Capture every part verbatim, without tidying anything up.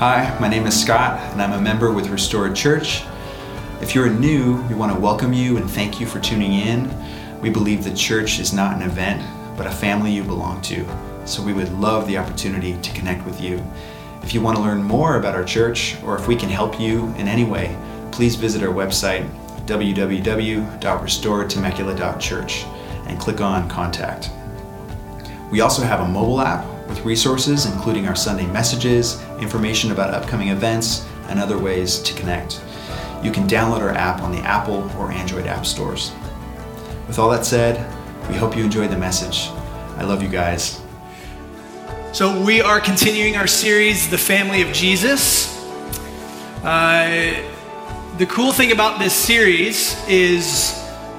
Hi, my name is Scott, and I'm a member with Restored Church. If you're new, we want to welcome you and thank you for tuning in. We believe the church is not an event, but a family you belong to, so we would love the opportunity to connect with you. If you want to learn more about our church, or if we can help you in any way, please visit our website, w w w dot restored temecula dot church, and click on Contact. We also have a mobile app with resources including our Sunday messages, information about upcoming events, and other ways to connect. You can download our app on the Apple or Android app stores. With all that said, we hope you enjoyed the message. I love you guys. So we are continuing our series, The Family of Jesus. Uh, the cool thing about this series is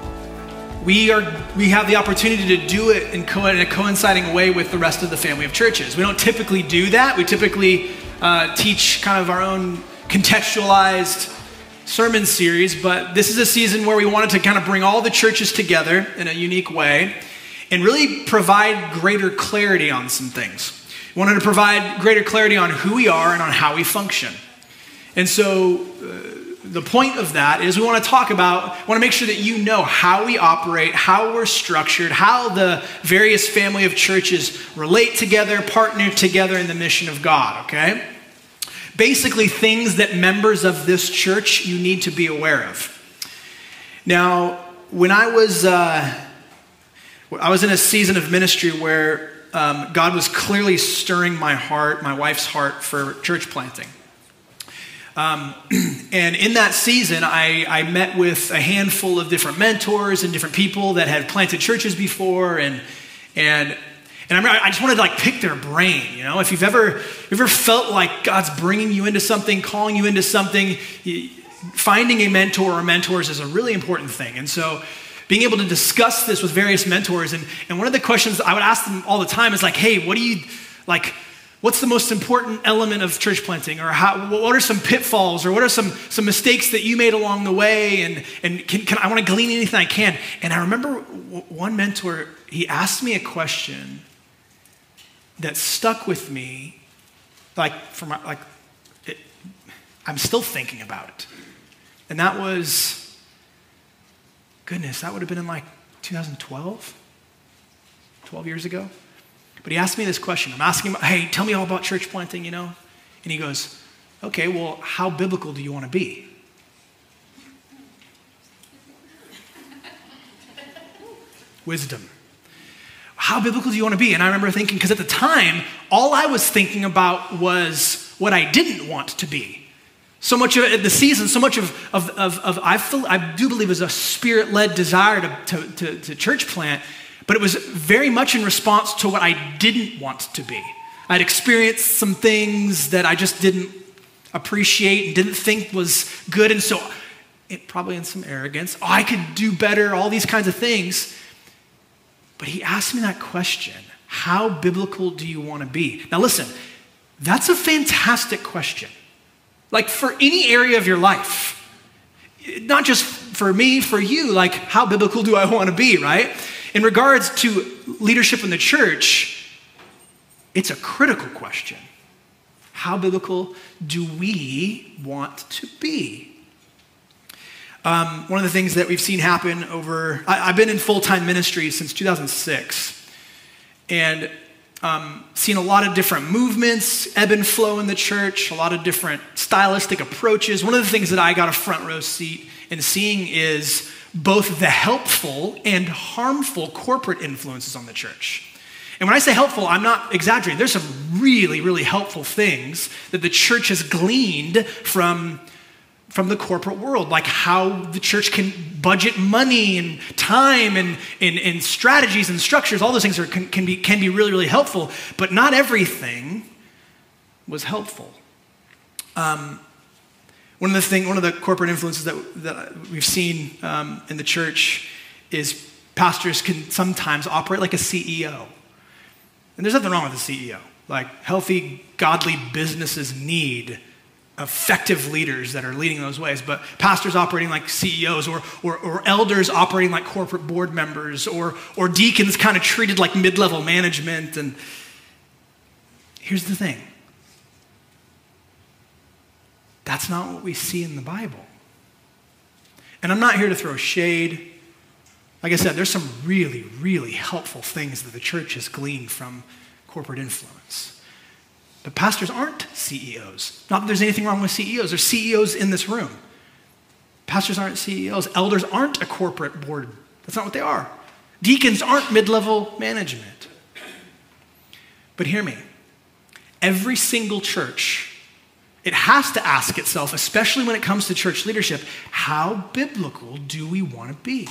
we are we have the opportunity to do it in, co- in a coinciding way with the rest of the family of churches. We don't typically do that. We typically uh, teach kind of our own contextualized sermon series, but this is a season where we wanted to kind of bring all the churches together in a unique way and really provide greater clarity on some things. We wanted to provide greater clarity on who we are and on how we function. And so uh, the point of that is we want to talk about, want to make sure that you know how we operate, how we're structured, how the various family of churches relate together, partner together in the mission of God, okay? Basically things that members of this church you need to be aware of. Now, when I was, uh, I was in a season of ministry where um, God was clearly stirring my heart, my wife's heart for church planting. Um, and in that season, I, I met with a handful of different mentors and different people that had planted churches before, and and and I remember I just wanted to like pick their brain. You know, if you've ever ever felt like God's bringing you into something, calling you into something, you, finding a mentor or mentors is a really important thing. And so, being able to discuss this with various mentors, and and one of the questions I would ask them all the time is like, hey, what do you like? What's the most important element of church planting? Or how, what are some pitfalls? Or what are some, some mistakes that you made along the way? And, and can, can, I want to glean anything I can. And I remember one mentor, he asked me a question that stuck with me. Like, for my, like it, I'm still thinking about it. And that was, goodness, that would have been in like two thousand twelve, twelve years ago. But he asked me this question. I'm asking him, hey, tell me all about church planting, you know? And he goes, okay, well, how biblical do you want to be? Wisdom. How biblical do you want to be? And I remember thinking, because at the time, all I was thinking about was what I didn't want to be. So much of the season, so much of, of, of, of I, feel, I do believe is a spirit-led desire to, to, to, to church plant. But it was very much in response to what I didn't want to be. I'd experienced some things that I just didn't appreciate and didn't think was good. And so, it, probably in some arrogance, oh, I could do better, all these kinds of things. But he asked me that question, how biblical do you want to be? Now listen, that's a fantastic question. Like for any area of your life, not just for me, for you, like how biblical do I want to be, right? In regards to leadership in the church, it's a critical question. How biblical do we want to be? Um, one of the things that we've seen happen over, I, I've been in full-time ministry since two thousand six, and um, seen a lot of different movements, ebb and flow in the church, a lot of different stylistic approaches. One of the things that I got a front row seat in seeing is both the helpful and harmful corporate influences on the church. And when I say helpful, I'm not exaggerating. There's some really, really helpful things that the church has gleaned from, from the corporate world, like how the church can budget money and time and, and, and strategies and structures. All those things are, can, can, be, can be really, really helpful, but not everything was helpful. Um, One of the thing, one of the corporate influences that, that we've seen um, in the church is pastors can sometimes operate like a C E O. And there's nothing wrong with a C E O. Like healthy, godly businesses need effective leaders that are leading those ways. But pastors operating like C E Os, or or, or elders operating like corporate board members, or or deacons kind of treated like mid-level management. And here's the thing. That's not what we see in the Bible. And I'm not here to throw shade. Like I said, there's some really, really helpful things that the church has gleaned from corporate influence. But pastors aren't C E Os. Not that there's anything wrong with C E Os. There's C E Os in this room. Pastors aren't C E Os. Elders aren't a corporate board. That's not what they are. Deacons aren't mid-level management. But hear me. Every single church, it has to ask itself, especially when it comes to church leadership, how biblical do we want to be?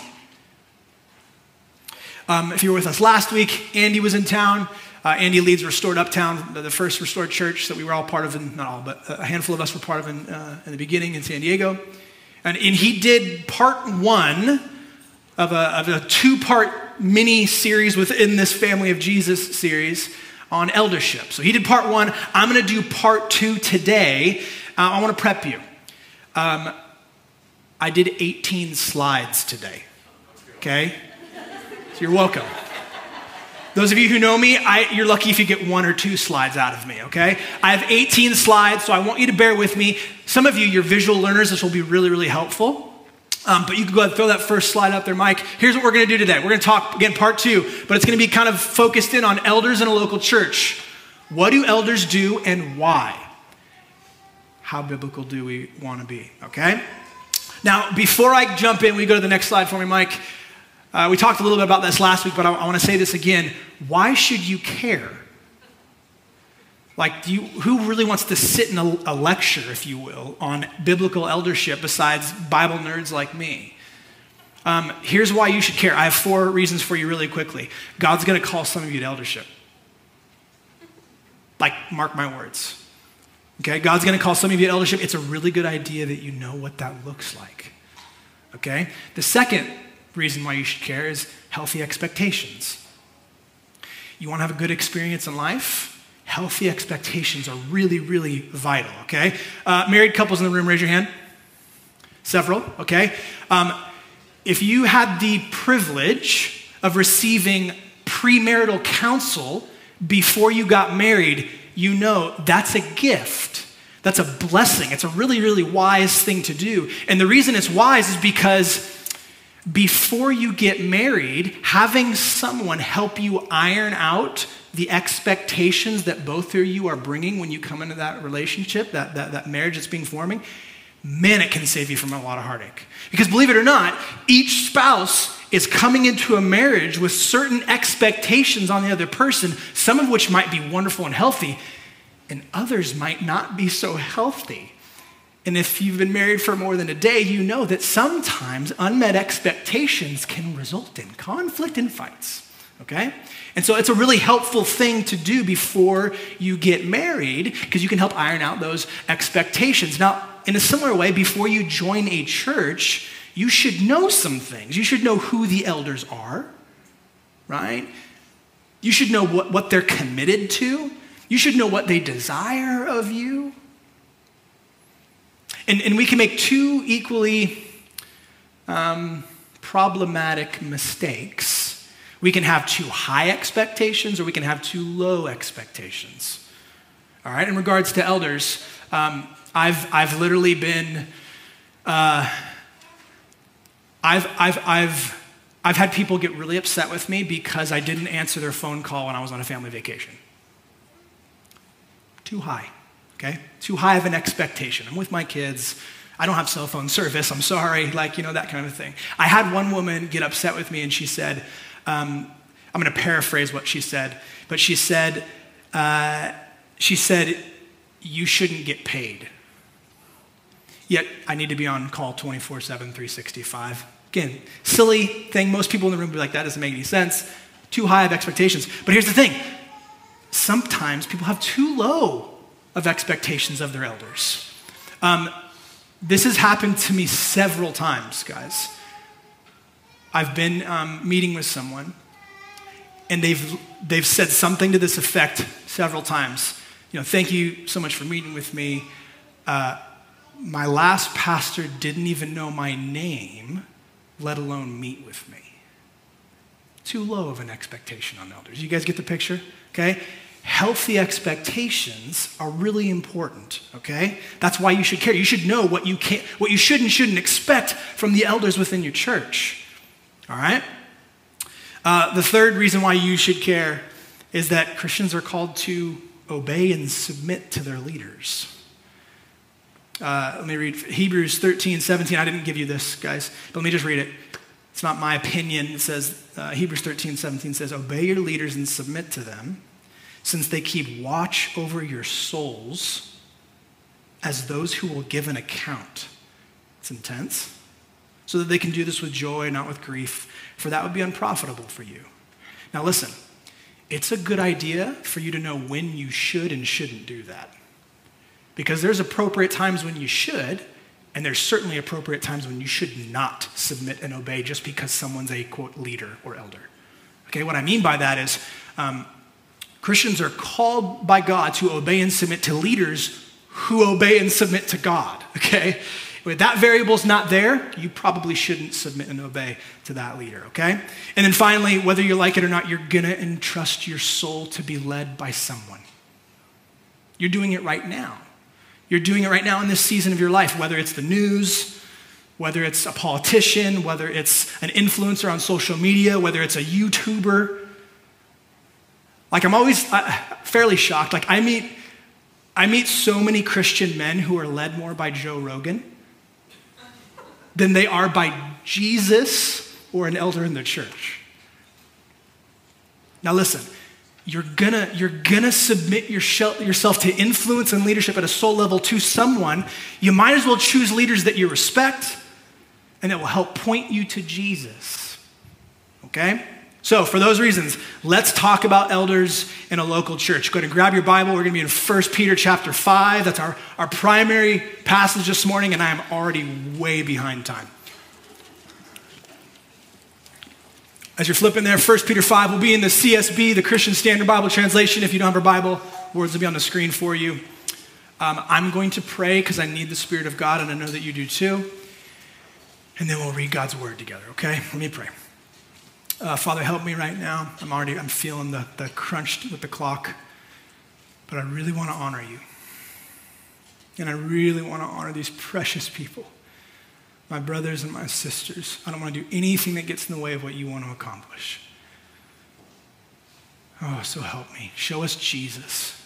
Um, if you were with us last week, Andy was in town. Uh, Andy leads Restored Uptown, the first Restored church that we were all part of, in, not all, but a handful of us were part of in, uh, in the beginning in San Diego. And, and he did part one of a, of a two-part mini-series within this Family of Jesus series on eldership. So he did part one. I'm going to do part two today. Uh, I want to prep you. Um, I did eighteen slides today, okay? So you're welcome. Those of you who know me, I, you're lucky if you get one or two slides out of me, okay? I have eighteen slides, so I want you to bear with me. Some of you, you're visual learners. This will be really, really helpful. Um, but you can go ahead and throw that first slide up there, Mike. Here's what we're going to do today. We're going to talk, again, part two, but it's going to be kind of focused in on elders in a local church. What do elders do and why? How biblical do we want to be, okay? Now, before I jump in, will you go to the next slide for me, Mike? Uh, we talked a little bit about this last week, but I, I want to say this again. Why should you care? Like, do you, who really wants to sit in a, a lecture, if you will, on biblical eldership besides Bible nerds like me? Um, here's why you should care. I have four reasons for you really quickly. God's going to call some of you to eldership. Like, mark my words. Okay, God's going to call some of you to eldership. It's a really good idea that you know what that looks like. Okay? The second reason why you should care is healthy expectations. You want to have a good experience in life? Healthy expectations are really, really vital, okay? Uh, married couples in the room, raise your hand. Several, okay? Um, if you had the privilege of receiving premarital counsel before you got married, you know that's a gift. That's a blessing. It's a really, really wise thing to do. And the reason it's wise is because before you get married, having someone help you iron out the expectations that both of you are bringing when you come into that relationship, that, that, that marriage that's being forming, man, it can save you from a lot of heartache. Because believe it or not, each spouse is coming into a marriage with certain expectations on the other person, some of which might be wonderful and healthy, and others might not be so healthy. And if you've been married for more than a day, you know that sometimes unmet expectations can result in conflict and fights, okay? And so it's a really helpful thing to do before you get married because you can help iron out those expectations. Now, in a similar way, before you join a church, you should know some things. You should know who the elders are, right? You should know what, what they're committed to. You should know what they desire of you. And, and we can make two equally um, problematic mistakes. We can have too high expectations or we can have too low expectations. All right, in regards to elders, um, I've, I've literally been, uh, I've, I've, I've, I've had people get really upset with me because I didn't answer their phone call when I was on a family vacation. Too high. Okay? Too high of an expectation. I'm with my kids. I don't have cell phone service. I'm sorry. Like, you know, that kind of thing. I had one woman get upset with me and she said, um, I'm going to paraphrase what she said, but she said, uh, she said, you shouldn't get paid. Yet I need to be on call twenty-four seven, three sixty-five. Again, silly thing. Most people in the room would be like, that doesn't make any sense. Too high of expectations. But here's the thing. Sometimes people have too low of expectations of their elders. Um, this has happened to me several times, guys. I've been um, meeting with someone, and they've they've said something to this effect several times. You know, thank you so much for meeting with me. Uh, my last pastor didn't even know my name, let alone meet with me. Too low of an expectation on elders. You guys get the picture? Okay? healthy expectations are really important, okay? That's why you should care. You should know what you can, what you should and shouldn't expect from the elders within your church, all right? Uh, the third reason why you should care is that Christians are called to obey and submit to their leaders. Uh, let me read Hebrews thirteen, seventeen. I didn't give you this, guys, but let me just read it. It's not my opinion. It says, uh, Hebrews thirteen, seventeen says, obey your leaders and submit to them, since they keep watch over your souls as those who will give an account. It's intense. So that they can do this with joy, not with grief, for that would be unprofitable for you. Now listen, it's a good idea for you to know when you should and shouldn't do that. Because there's appropriate times when you should, and there's certainly appropriate times when you should not submit and obey just because someone's a, quote, leader or elder. Okay, what I mean by that is um, Christians are called by God to obey and submit to leaders who obey and submit to God, okay? If that variable's not there, you probably shouldn't submit and obey to that leader, okay? And then finally, whether you like it or not, you're gonna entrust your soul to be led by someone. You're doing it right now. You're doing it right now in this season of your life, whether it's the news, whether it's a politician, whether it's an influencer on social media, whether it's a YouTuber. Like I'm always uh, fairly shocked. Like I meet, I meet so many Christian men who are led more by Joe Rogan than they are by Jesus or an elder in the church. Now listen, you're gonna, you're gonna submit your shel- yourself to influence and leadership at a soul level to someone. You might as well choose leaders that you respect and that will help point you to Jesus, okay? So for those reasons, let's talk about elders in a local church. Go ahead and grab your Bible. We're going to be in First Peter chapter five. That's our, our primary passage this morning, and I am already way behind time. As you're flipping there, First Peter five will be in the C S B, the Christian Standard Bible Translation. If you don't have a Bible, words will be on the screen for you. Um, I'm going to pray because I need the Spirit of God, and I know that you do too. And then we'll read God's word together, okay? Let me pray. Uh, Father, help me right now. I'm already, I'm feeling the, the crunch with the clock, but I really want to honor you. And I really want to honor these precious people, my brothers and my sisters. I don't want to do anything that gets in the way of what you want to accomplish. Oh, so help me. Show us Jesus.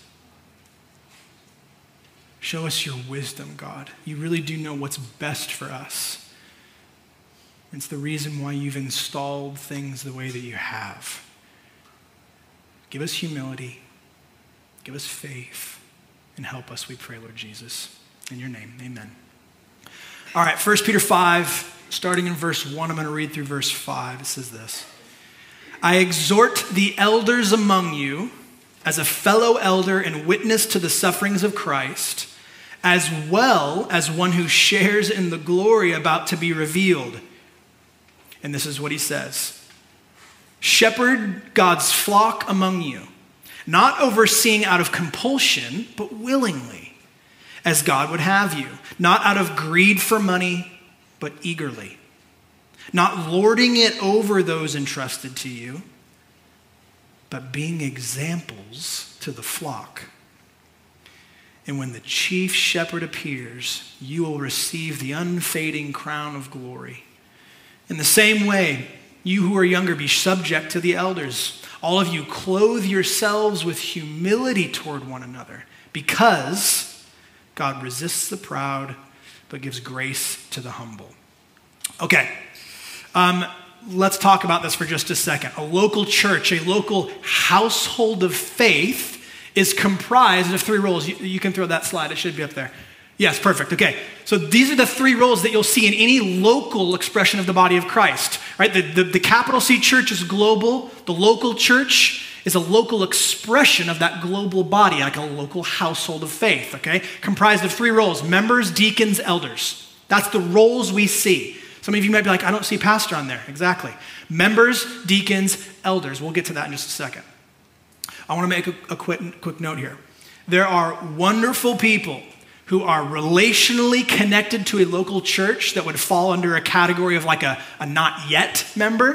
Show us your wisdom, God. You really do know what's best for us. It's the reason why you've installed things the way that you have. Give us humility, give us faith, and help us, we pray, Lord Jesus. In your name, amen. All right, First Peter five, starting in verse one, I'm going to read through verse five. It says this. I exhort the elders among you as a fellow elder and witness to the sufferings of Christ, as well as one who shares in the glory about to be revealed. And this is what he says. Shepherd God's flock among you, not overseeing out of compulsion, but willingly, as God would have you, not out of greed for money, but eagerly, not lording it over those entrusted to you, but being examples to the flock. And when the chief shepherd appears, you will receive the unfading crown of glory. In the same way, you who are younger, be subject to the elders. All of you clothe yourselves with humility toward one another, because God resists the proud, but gives grace to the humble. Okay, um, let's talk about this for just a second. A local church, a local household of faith is comprised of three roles. You, you can throw that slide, it should be up there. Yes, perfect. Okay, so these are the three roles that you'll see in any local expression of the body of Christ, right? The, the, the capital C church is global. The local church is a local expression of that global body, like a local household of faith, okay? Comprised of three roles: members, deacons, elders. That's the roles we see. Some of you might be like, I don't see pastor on there. Exactly. Members, deacons, elders. We'll get to that in just a second. I want to make a, a quick, quick note here. There are wonderful people who are relationally connected to a local church that would fall under a category of like a, a not yet member,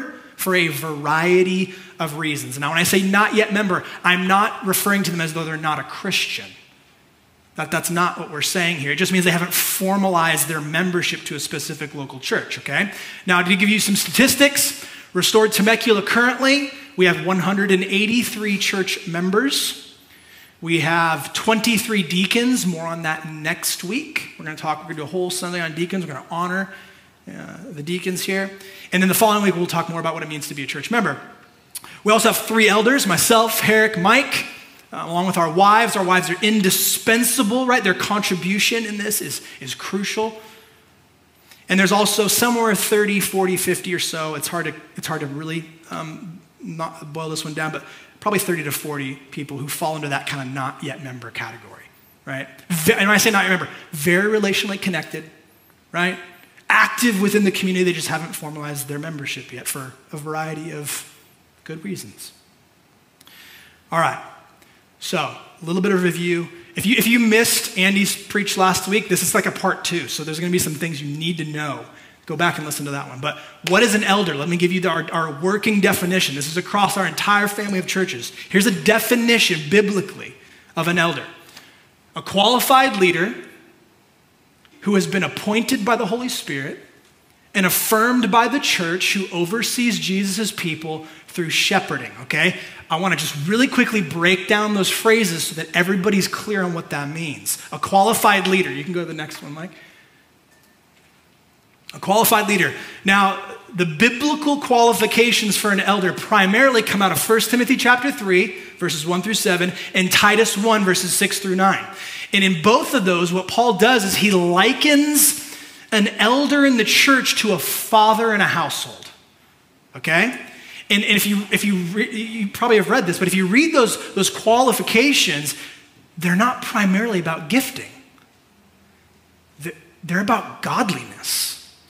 for a variety of reasons. Now, when I say not yet member, I'm not referring to them as though they're not a Christian. That, that's not what we're saying here. It just means they haven't formalized their membership to a specific local church, okay? Now, to give you some statistics, Restored Temecula currently, we have one hundred eighty-three church members. We have twenty-three deacons, more on that next week. We're going to talk, we're going to do a whole Sunday on deacons. We're going to honor uh, the deacons here. And then the following week, we'll talk more about what it means to be a church member. We also have three elders, myself, Herrick, Mike, uh, along with our wives. Our wives are indispensable, right? Their contribution in this is, is crucial. And there's also somewhere thirty, forty, fifty or so. It's hard to, it's hard to really um, not boil this one down, but probably thirty to forty people who fall into that kind of not yet member category, right? And when I say not yet member, very relationally connected, right? Active within the community, they just haven't formalized their membership yet for a variety of good reasons. All right, so a little bit of review. If you, if you missed Andy's preach last week, this is like a part two, so there's going to be some things you need to know. Go back and listen to that one. But what is an elder? Let me give you the, our, our working definition. This is across our entire family of churches. Here's a definition biblically of an elder. A qualified leader who has been appointed by the Holy Spirit and affirmed by the church, who oversees Jesus' people through shepherding, okay? I want to just really quickly break down those phrases so that everybody's clear on what that means. A qualified leader. You can go to the next one, Mike. A qualified leader. Now, the biblical qualifications for an elder primarily come out of First Timothy chapter three, verses one through seven, and Titus one, verses six through nine. And in both of those, what Paul does is he likens an elder in the church to a father in a household, okay? And, and if you if you re, you probably have read this, but if you read those, those qualifications, they're not primarily about gifting. They're, they're about godliness.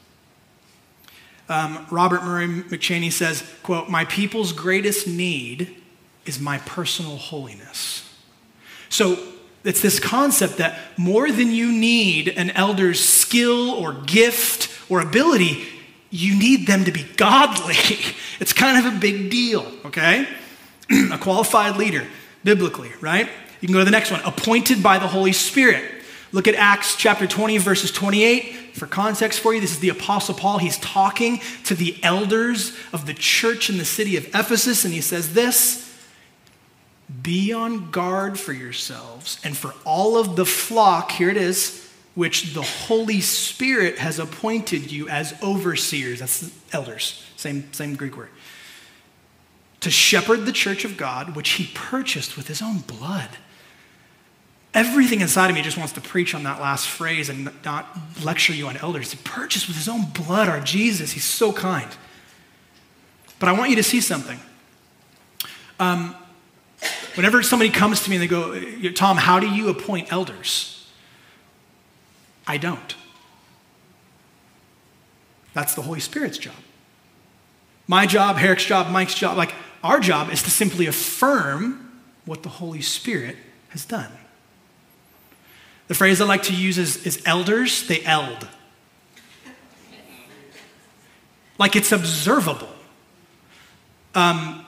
Um, Robert Murray McChaney says, quote, "My people's greatest need is my personal holiness." So it's this concept that more than you need an elder's skill or gift or ability, you need them to be godly. It's kind of a big deal, okay? A qualified leader, biblically, right? You can go to the next one. Appointed by the Holy Spirit. Look at Acts chapter twenty, verses twenty-eight. For context for you, this is the Apostle Paul. He's talking to the elders of the church in the city of Ephesus, and he says this: "Be on guard for yourselves and for all of the flock," here it is, "which the Holy Spirit has appointed you as overseers." That's elders, same, same Greek word. "To shepherd the church of God, which he purchased with his own blood." Everything inside of me just wants to preach on that last phrase and not lecture you on elders. He purchased with his own blood our Jesus. He's so kind. But I want you to see something. Um, whenever somebody comes to me and they go, "Tom, how do you appoint elders?" I don't. That's the Holy Spirit's job. My job, Herrick's job, Mike's job, like our job is to simply affirm what the Holy Spirit has done. The phrase I like to use is, is elders, they eld. Like it's observable. Um,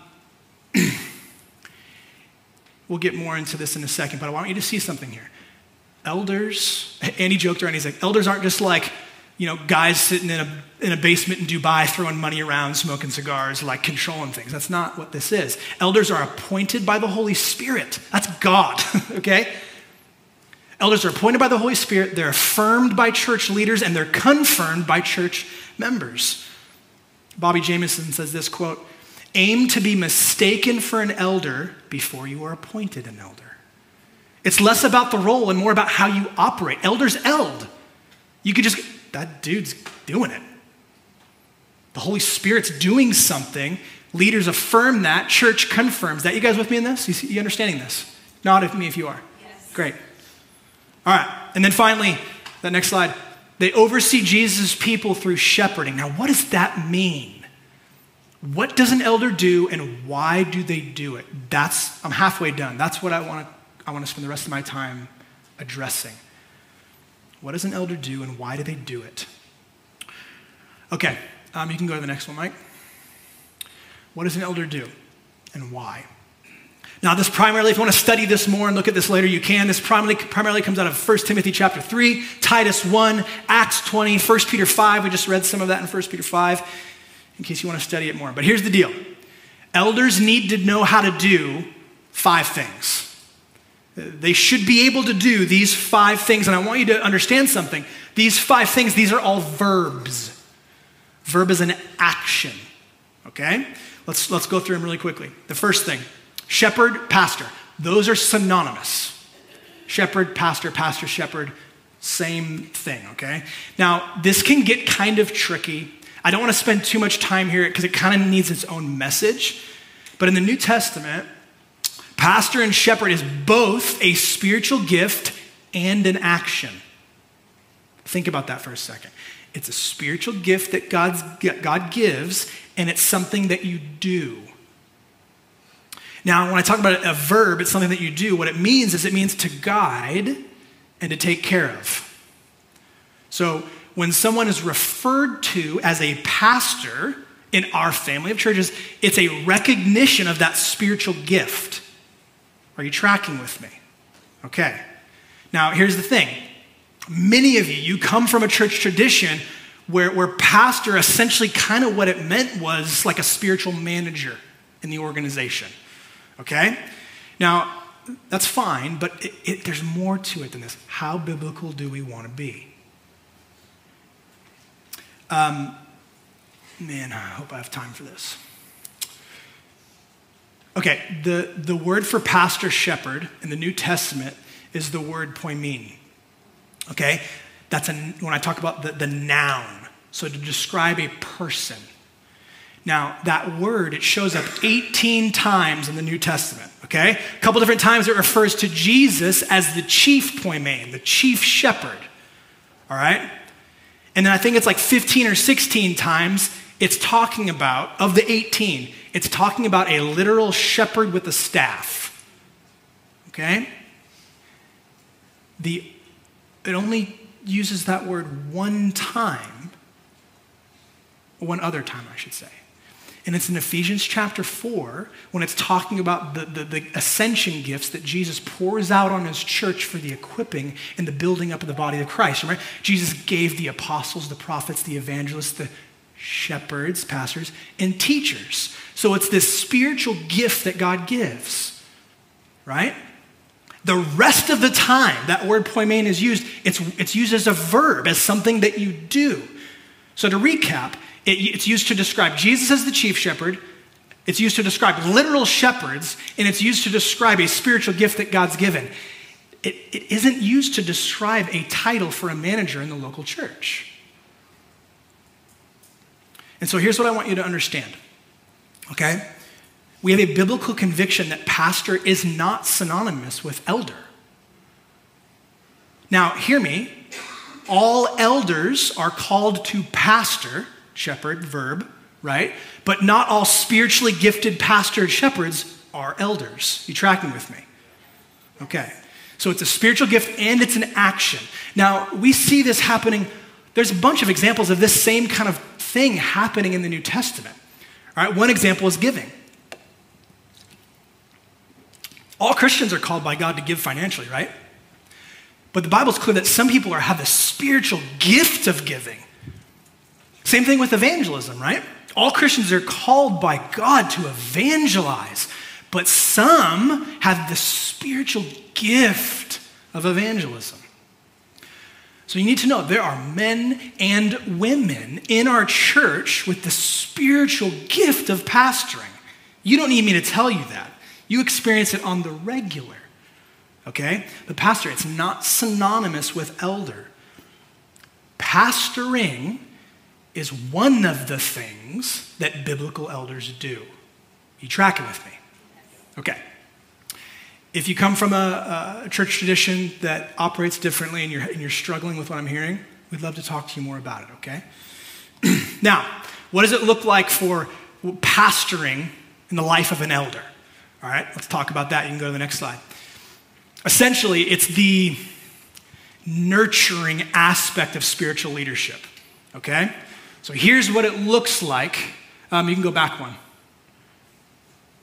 we'll get more into this in a second, but I want you to see something here. Elders, Andy joked around, he's like, elders aren't just like, you know, guys sitting in a, in a basement in Dubai throwing money around, smoking cigars, like controlling things. That's not what this is. Elders are appointed by the Holy Spirit. That's God, okay? Elders are appointed by the Holy Spirit, they're affirmed by church leaders, and they're confirmed by church members. Bobby Jameson says this, quote, "Aim to be mistaken for an elder before you are appointed an elder." It's less about the role and more about how you operate. Elders eld. You could just, that dude's doing it. The Holy Spirit's doing something. Leaders affirm that. Church confirms that. You guys with me in this? You, see, you understanding this? Nod at me if you are. Yes. Great. All right, and then finally, that next slide, they oversee Jesus' people through shepherding. Now, what does that mean? What does an elder do, and why do they do it? That's, I'm halfway done. That's what I want to, I want to spend the rest of my time addressing. What does an elder do, and why do they do it? Okay, um, you can go to the next one, Mike. What does an elder do and why? Now, this primarily, if you want to study this more and look at this later, you can. This primarily, primarily comes out of First Timothy chapter three, Titus one, Acts twenty, First Peter five. We just read some of that in First Peter five in case you want to study it more. But here's the deal. Elders need to know how to do five things. They should be able to do these five things. And I want you to understand something. These five things, these are all verbs. Verb is an action. Okay? Let's, let's go through them really quickly. The first thing. Shepherd, pastor. Those are synonymous. Shepherd, pastor, pastor, shepherd, same thing, okay? Now, this can get kind of tricky. I don't want to spend too much time here because it kind of needs its own message. But in the New Testament, pastor and shepherd is both a spiritual gift and an action. Think about that for a second. It's a spiritual gift that God's, God gives, and it's something that you do. Now, when I talk about a verb, it's something that you do. What it means is it means to guide and to take care of. So when someone is referred to as a pastor in our family of churches, it's a recognition of that spiritual gift. Are you tracking with me? Okay. Now, here's the thing. Many of you, you come from a church tradition where, where pastor essentially kind of what it meant was like a spiritual manager in the organization. Okay? Now, that's fine, but it, it, there's more to it than this. How biblical do we want to be? Um, man, I hope I have time for this. Okay, the, the word for pastor shepherd in the New Testament is the word poimen. Okay? That's a, when I talk about the, the noun. So to describe a person. Now, that word, it shows up eighteen times in the New Testament, okay? A couple different times it refers to Jesus as the chief poimen, the chief shepherd, all right? And then I think it's like fifteen or sixteen times it's talking about, of the eighteen, it's talking about a literal shepherd with a staff, okay? The, it only uses that word one time, one other time, I should say. And it's in Ephesians chapter four when it's talking about the, the, the ascension gifts that Jesus pours out on his church for the equipping and the building up of the body of Christ. Remember, Jesus gave the apostles, the prophets, the evangelists, the shepherds, pastors, and teachers. So it's this spiritual gift that God gives, right? The rest of the time that word poimen is used, it's, it's used as a verb, as something that you do. So to recap, It, it's used to describe Jesus as the chief shepherd. It's used to describe literal shepherds, and it's used to describe a spiritual gift that God's given. It, it isn't used to describe a title for a manager in the local church. And so here's what I want you to understand, okay? We have a biblical conviction that pastor is not synonymous with elder. Now, hear me. All elders are called to pastor, shepherd, verb, right? But not all spiritually gifted pastor shepherds are elders. You tracking with me? Okay. So it's a spiritual gift and it's an action. Now, we see this happening. There's a bunch of examples of this same kind of thing happening in the New Testament. All right, one example is giving. All Christians are called by God to give financially, right? But the Bible's clear that some people are, have the spiritual gift of giving. Same thing with evangelism, right? All Christians are called by God to evangelize, but some have the spiritual gift of evangelism. So you need to know there are men and women in our church with the spiritual gift of pastoring. You don't need me to tell you that. You experience it on the regular, okay? But pastor, it's not synonymous with elder. Pastoring is one of the things that biblical elders do. You tracking with me? Okay. If you come from a, a church tradition that operates differently and you're, and you're struggling with what I'm hearing, we'd love to talk to you more about it, okay? Now, what does it look like for pastoring in the life of an elder? All right, let's talk about that. You can go to the next slide. Essentially, it's the nurturing aspect of spiritual leadership, okay? So here's what it looks like. Um, you can go back one.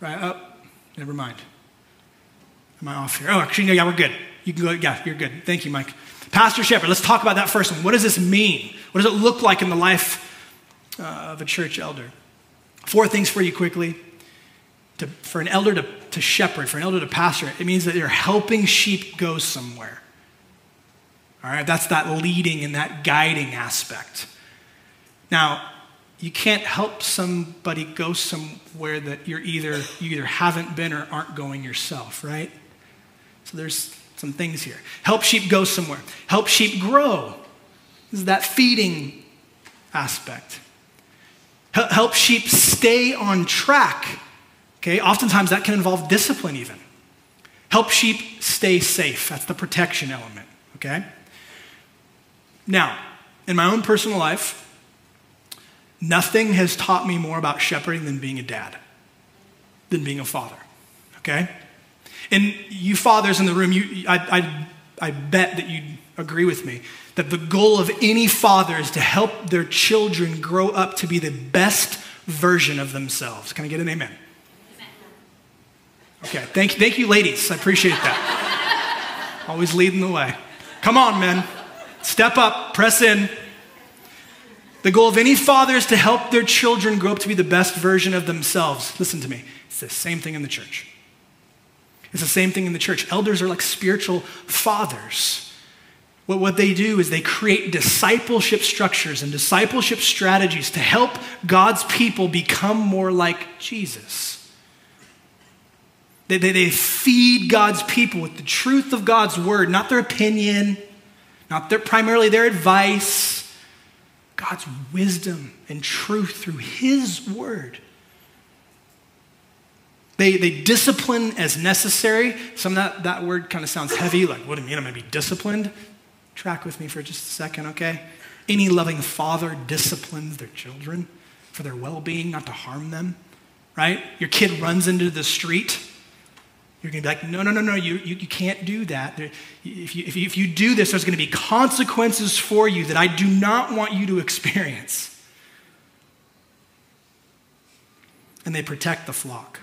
right? Oh, never mind. Am I off here? Oh, actually, no, yeah, we're good. You can go, yeah, you're good. Thank you, Mike. Pastor Shepherd, let's talk about that first one. What does this mean? What does it look like in the life uh, of a church elder? Four things for you quickly. To, for an elder to, to shepherd, for an elder to pastor, it means that you're helping sheep go somewhere. All right, that's that leading and that guiding aspect. Now, you can't help somebody go somewhere that you're either you either haven't been or aren't going yourself, right? So there's some things here. Help sheep go somewhere. Help sheep grow. This is that feeding aspect. Help sheep stay on track. Okay, oftentimes that can involve discipline even. Help sheep stay safe. That's the protection element, okay? Now, in my own personal life, nothing has taught me more about shepherding than being a dad, than being a father, okay? And you fathers in the room, you, I, I, I bet that you'd agree with me that the goal of any father is to help their children grow up to be the best version of themselves. Can I get an amen? Okay, thank you, thank you, ladies. I appreciate that. Always leading the way. Come on, men. Step up, press in. The goal of any father is to help their children grow up to be the best version of themselves. Listen to me. It's the same thing in the church. It's the same thing in the church. Elders are like spiritual fathers. What, what they do is they create discipleship structures and discipleship strategies to help God's people become more like Jesus. They, they, they feed God's people with the truth of God's word, not their opinion, not their, primarily their advice, God's wisdom and truth through his word. They, they discipline as necessary. Some of that, that word kind of sounds heavy, like, what do you mean I'm going to be disciplined? Track with me for just a second, okay? Any loving father disciplines their children for their well-being, not to harm them, right? Your kid runs into the street. You're going to be like, no, no, no, no, you, you, you can't do that. There, if, you, if, you, if you do this, there's going to be consequences for you that I do not want you to experience. And they protect the flock.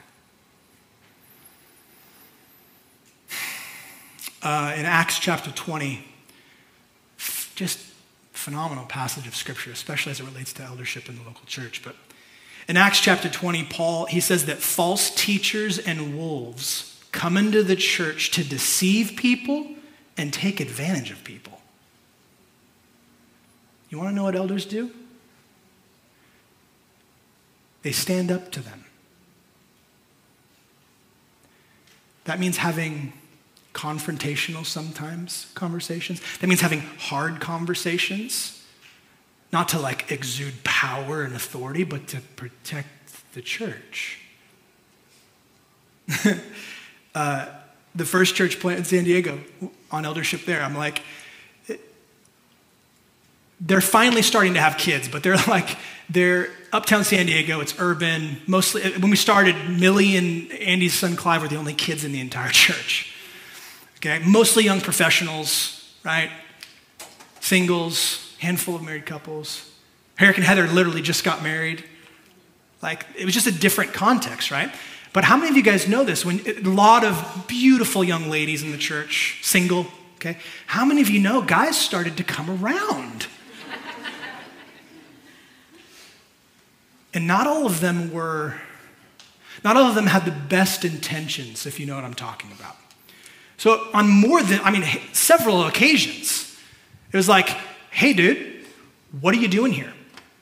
Uh, in Acts chapter twenty, just phenomenal passage of scripture, especially as it relates to eldership in the local church. But in Acts chapter twenty, Paul, he says that false teachers and wolves come into the church to deceive people and take advantage of people. You want to know what elders do? They stand up to them. That means having confrontational sometimes conversations. That means having hard conversations, not to like exude power and authority, but to protect the church. uh, the first church plant in San Diego on eldership there, I'm like, they're finally starting to have kids, but they're like, they're uptown San Diego, it's urban. Mostly, when we started, Millie and Andy's son Clive were the only kids in the entire church. Okay, mostly young professionals, right? Singles, handful of married couples. Eric and Heather literally just got married. Like, it was just a different context, right? But how many of you guys know this? When a lot of beautiful young ladies in the church, single, okay? How many of you know guys started to come around? And not all of them were, not all of them had the best intentions, if you know what I'm talking about. So on more than, I mean, several occasions, it was like, hey, dude, what are you doing here?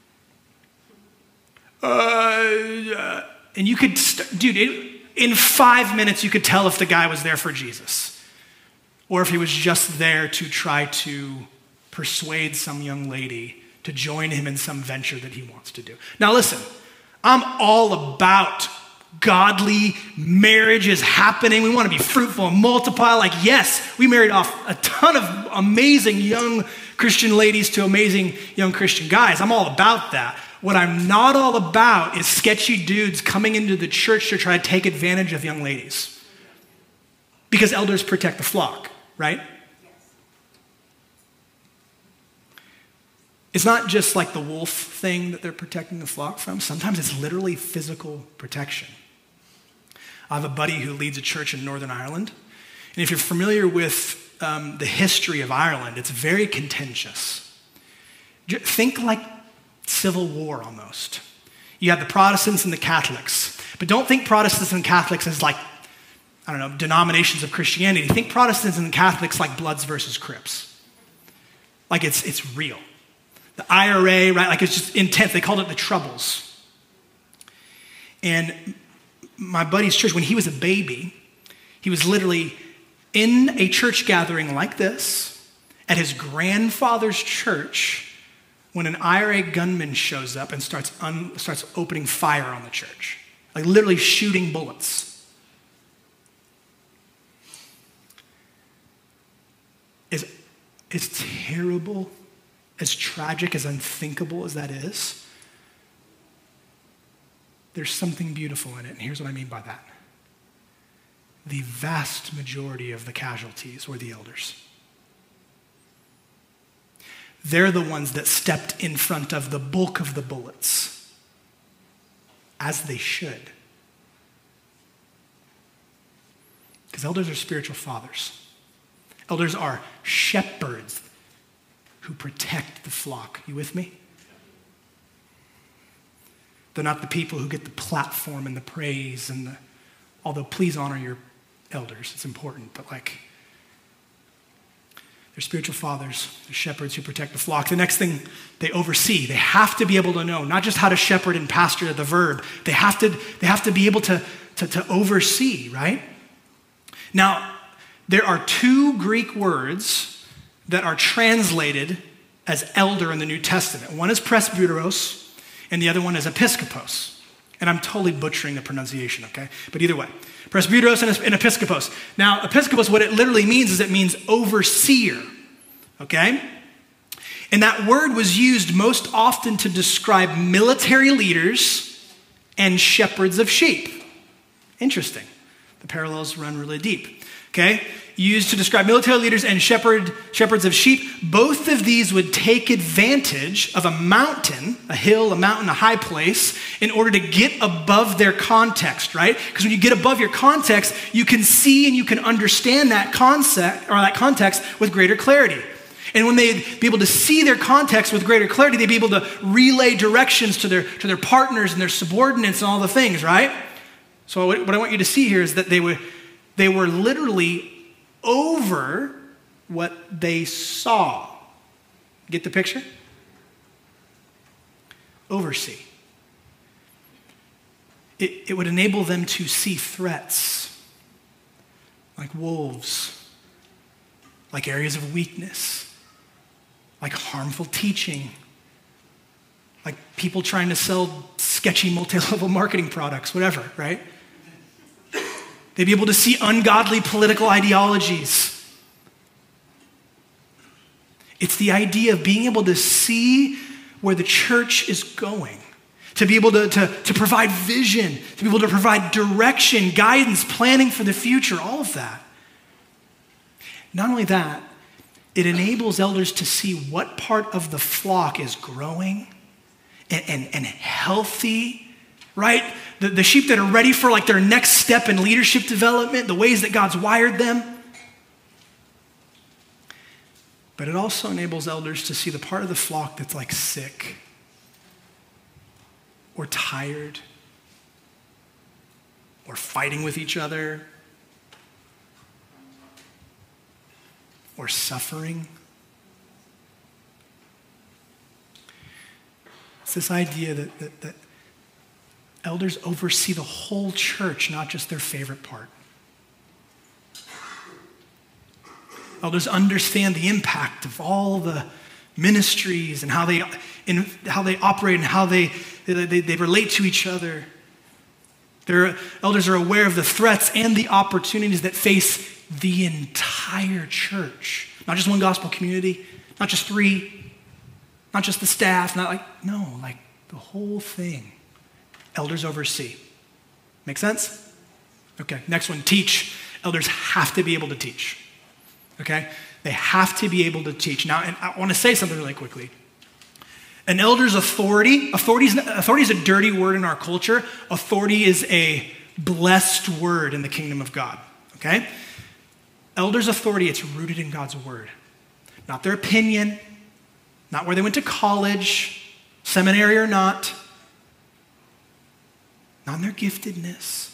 Uh, uh and you could, st- dude, it, in five minutes, you could tell if the guy was there for Jesus or if he was just there to try to persuade some young lady to join him in some venture that he wants to do. Now listen, I'm all about godly marriage is happening. We want to be fruitful and multiply. Like, yes, we married off a ton of amazing young Christian ladies to amazing young Christian guys. I'm all about that. What I'm not all about is sketchy dudes coming into the church to try to take advantage of young ladies. Because elders protect the flock, right? It's not just like the wolf thing that they're protecting the flock from. Sometimes it's literally physical protection. I have a buddy who leads a church in Northern Ireland. And if you're familiar with um, the history of Ireland, it's very contentious. Think like civil war almost. You have the Protestants and the Catholics. But don't think Protestants and Catholics as like, I don't know, denominations of Christianity. Think Protestants and Catholics like Bloods versus Crips. Like it's it's real. The I R A, right? Like it's just intense. They called it the Troubles. And my buddy's church, when he was a baby, he was literally in a church gathering like this at his grandfather's church when an I R A gunman shows up and starts un, starts opening fire on the church. Like literally shooting bullets. As, as terrible, as tragic, as unthinkable as that is, there's something beautiful in it, and here's what I mean by that. The vast majority of the casualties were the elders. They're the ones that stepped in front of the bulk of the bullets, as they should. Because elders are spiritual fathers. Elders are shepherds who protect the flock. You with me? They're not the people who get the platform and the praise and the, although please honor your elders, it's important, but like, they're spiritual fathers, they're shepherds who protect the flock. The next thing, they oversee. They have to be able to know, not just how to shepherd and pastor, the verb, they have to, they have to be able to, to, to oversee, right? Now, there are two Greek words that are translated as elder in the New Testament. One is presbyteros, and the other one is episkopos. And I'm totally butchering the pronunciation, okay? But either way, presbyteros and episkopos. Now, episkopos, what it literally means is it means overseer, okay? And that word was used most often to describe military leaders and shepherds of sheep. Interesting. The parallels run really deep, okay? Used to describe military leaders and shepherd, shepherds of sheep. Both of these would take advantage of a mountain, a hill, a mountain, a high place, in order to get above their context, right? Because when you get above your context, you can see and you can understand that concept or that context with greater clarity. And when they'd be able to see their context with greater clarity, they'd be able to relay directions to their, to their partners and their subordinates and all the things, right? So what I want you to see here is that they were, they were literally over what they saw. Get the picture? Oversee. It, it would enable them to see threats like wolves, like areas of weakness, like harmful teaching, like people trying to sell sketchy multi-level marketing products, whatever, right? They'd be able to see ungodly political ideologies. It's the idea of being able to see where the church is going, to be able to, to, to provide vision, to be able to provide direction, guidance, planning for the future, all of that. Not only that, it enables elders to see what part of the flock is growing and, and, and healthy, right? The, the sheep that are ready for like their next step in leadership development, the ways that God's wired them. But it also enables elders to see the part of the flock that's like sick or tired or fighting with each other or suffering. It's this idea that, that, that elders oversee the whole church, not just their favorite part. Elders understand the impact of all the ministries and how they, in, how they operate and how they, they, they relate to each other. Their elders are aware of the threats and the opportunities that face the entire church. Not just one gospel community, not just three, not just the staff, not like, no, like the whole thing. Elders oversee. Make sense? Okay, next one, teach. Elders have to be able to teach. Okay? They have to be able to teach. Now, and I want to say something really quickly. An elder's authority, authority is, authority is a dirty word in our culture. Authority is a blessed word in the kingdom of God, okay? Elders' authority, it's rooted in God's word. Not their opinion, not where they went to college, seminary or not, not in their giftedness.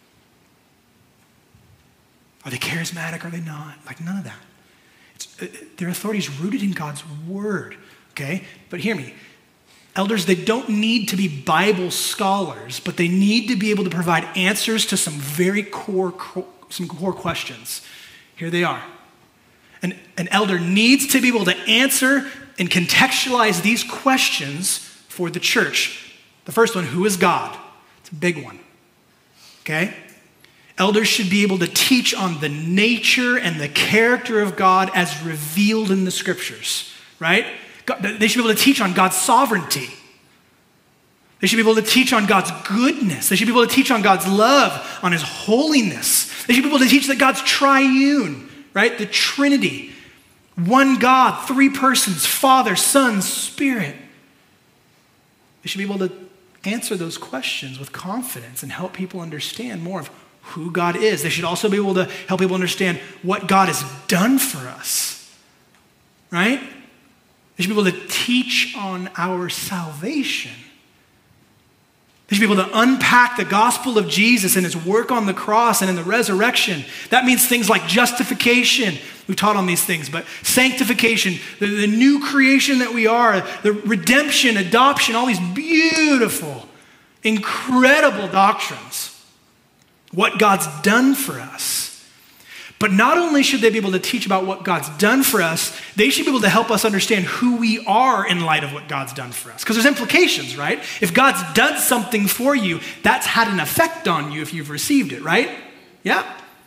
Are they charismatic? Are they not? Like none of that. It's, uh, their authority is rooted in God's word, okay? But hear me. Elders, they don't need to be Bible scholars, but they need to be able to provide answers to some very core, some core questions. Here they are. An, an elder needs to be able to answer and contextualize these questions for the church. The first one, who is God? It's a big one, okay? Elders should be able to teach on the nature and the character of God as revealed in the scriptures, right? God, they should be able to teach on God's sovereignty. They should be able to teach on God's goodness. They should be able to teach on God's love, on his holiness. They should be able to teach that God's triune, right? The Trinity. One God, three persons, Father, Son, Spirit. They should be able to answer those questions with confidence and help people understand more of who God is. They should also be able to help people understand what God has done for us, right? They should be able to teach on our salvation. They should be able to unpack the gospel of Jesus and his work on the cross and in the resurrection. That means things like justification. We've taught on these things, but sanctification, the, the new creation that we are, the redemption, adoption, all these beautiful, incredible doctrines. What God's done for us. But not only should they be able to teach about what God's done for us, they should be able to help us understand who we are in light of what God's done for us. Because there's implications, right? If God's done something for you, that's had an effect on you if you've received it, right? Yeah?